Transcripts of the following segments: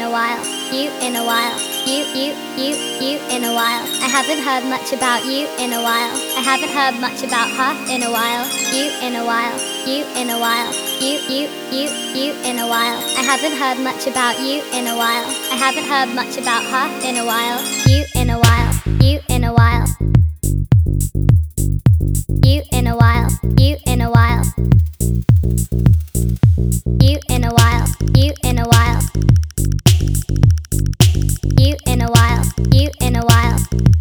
a while, you in a while, you in a while. I haven't heard much about you in a while. I haven't heard much about her in a while, you in a while, you in a while, you in a while. I haven't heard much about you in a while. I haven't heard much about her in a while, you in a while, you in a while, you in a while, you in a while, you in a while, you in a while, you in a while, you in a while,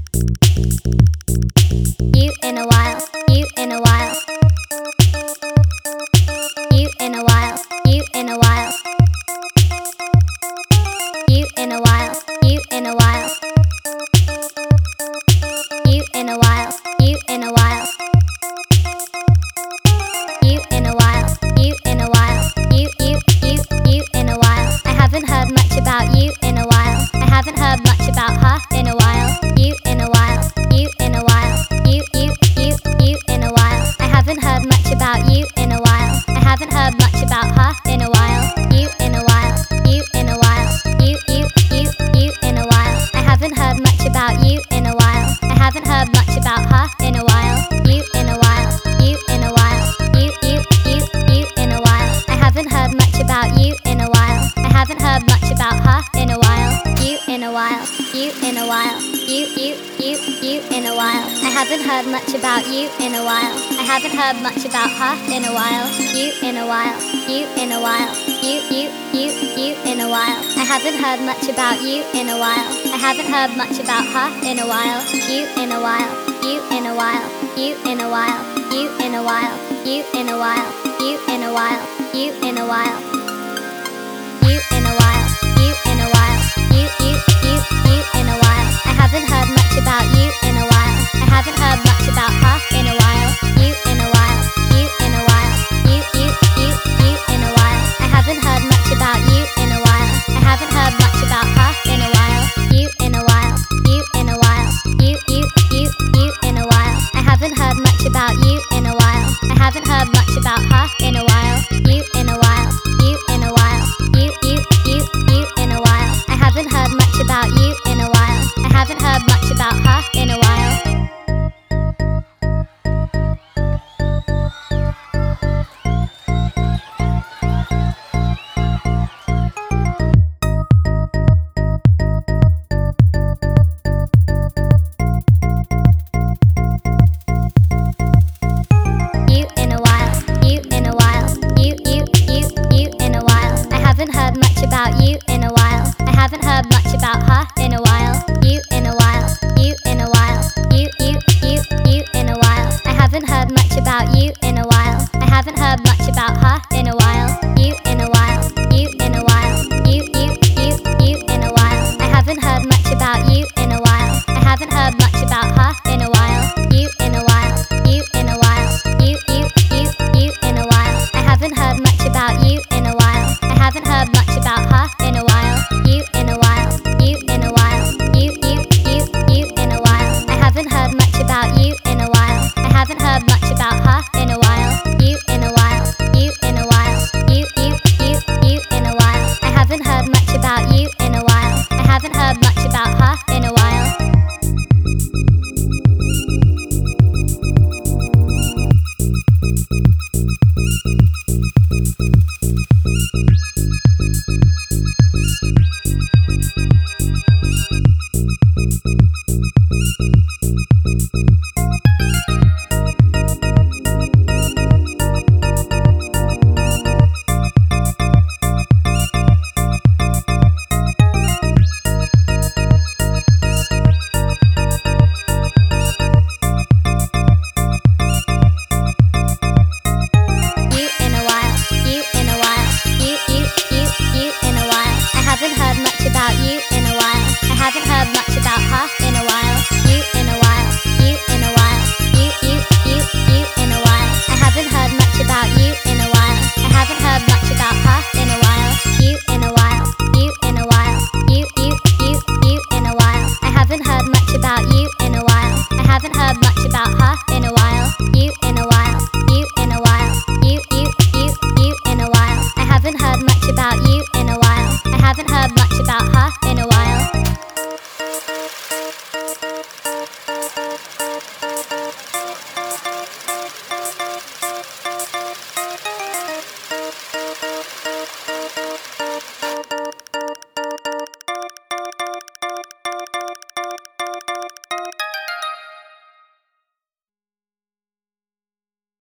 you in a while, you in a while, you in a while, you in a while, you in a while, you in a while, you in a while, you in a while, you in a while, you in a while, you in a while. I haven't heard much about you in a while. I haven't heard much about her in a while, you in a while, you in a while, you in a while. I haven't heard much about you in a while. I haven't heard much about her in a while, you in a while, you in a while, you in a while. I haven't heard much about you in a while. I haven't heard much about her in a while, you in a while, you in a while, you in a while. I haven't heard much about you in a while. I haven't heard much about her in a while, you in a while, you in a while, you in a while. I haven't heard much about you in a while. I haven't heard much about her in a while, you in a while, you in a while, you in a while. I haven't heard much about you in a while. I haven't heard much about her in a while, you in a while, you in a while, you in a while, you in a while, you in a while, you in a while, you in a while, you in a while, you in a while, you in a while. I haven't heard much about you in a while. I haven't heard much about her in a while, you in a while, you in a while, you in a while. I haven't heard much about you in a while. I haven't heard much about her in a while, you in a while, you in a while, you in a while. I haven't heard much about you in a while. I haven't heard much about her in a while, you in a while, you in a while, you in a while. I haven't heard much about you in a while. I haven't heard much about her in a while. You in a while, you in a while, you in a while. I haven't heard much about you in a while. I haven't heard much about her in a while, you in a while, you in a while, you in a while. I haven't heard much about you in a while. I haven't heard much about her in a while, you in a while, you in a while, you in a while. I haven't heard much about you in a while. I haven't heard much about her in a while, you in a while, you in a while, you in a while. I haven't heard much about you in a while. I haven't heard much about her in a while, you in a while, you in a while, you in a while. I haven't heard much about you in a while. I haven't heard much about her in a while, you in a while, you in a while, you in a while. I haven't heard much about you in a while. I haven't heard much about her in a while. You in a while, you in a while, you in a while. I haven't heard much about you in a while. I haven't heard much about her in a while, you in a while, you in a while, you in a while. I haven't heard much about you in a while. I haven't heard much about her in a while, you in a while, you in a while, you in a while. I haven't heard much about you in a while. I haven't heard much about her in a while, you in a while, you in a while, you in a while. I haven't heard much about you in a while. I haven't heard much